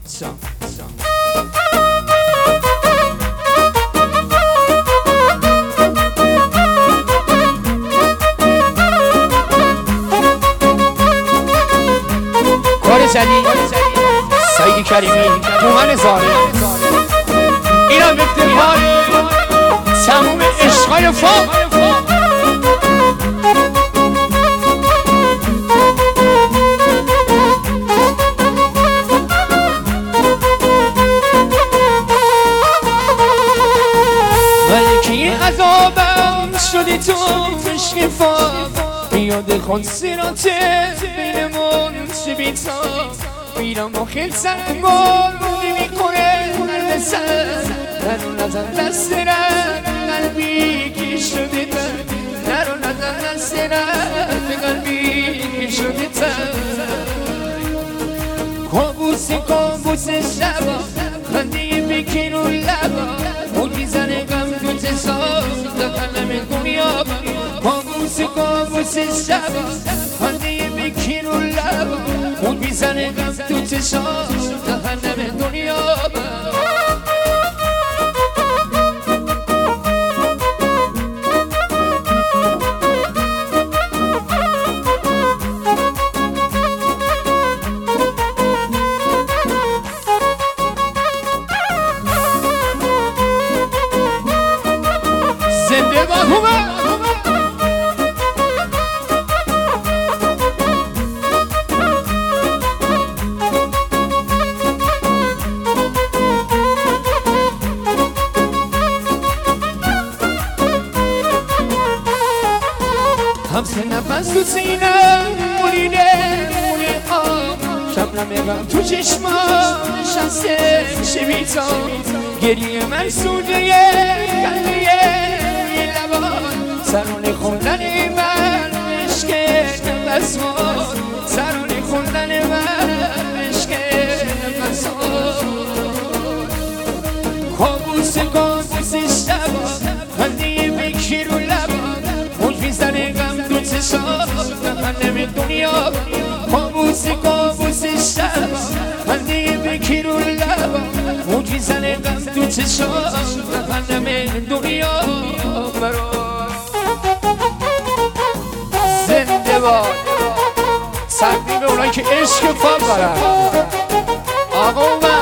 کار جدید سعید کریمی مومن زاره اینا به دلهای تموم عشقای فوق ملکی عذابم شدی تو عشق فاق یاد خود سیراته بینمون چه بیتا میرم با خیل سرگار نمیکنه قلب سر نرو نزن دست رد قلبی که شده تر نرو نزن دست رد قلبی که شده تر کابوس شبا خنده بکن و لبا موج میزنه غم تو چشام دقلم دنیا کابوس شبا خنده بکن و لبا موج میزنه غم تو چشام دقلم دنیا همسه نفس تو سینم مولیده مولی آم شبنم غم تو چشمام نشسته میشه بیتام گریه من سوده قلبه یه لبان سران خوندن من عشق نفسان سران خوندن من عشق نفسان کابوس شبا خنده بکی رو لبان موج میزنه غم تو چشام دقلم دنیا کابوس شبا خنده بکی رو لبان موج میزنه غم تو چشام دقلم دنیا زنده باد تقدیم اونایی که عشق فام دارن آقا